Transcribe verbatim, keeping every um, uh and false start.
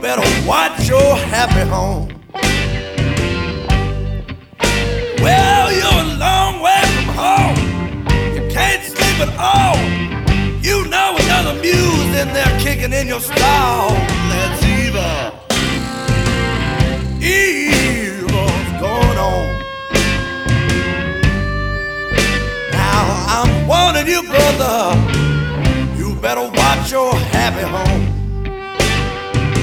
better watch your happy home. Well, you're a long way from home. You can't sleep at all. You know another muse in there kicking in your stall. That's evil. Evil's going on. Now I'm warning you, brother. You better watch your happy home.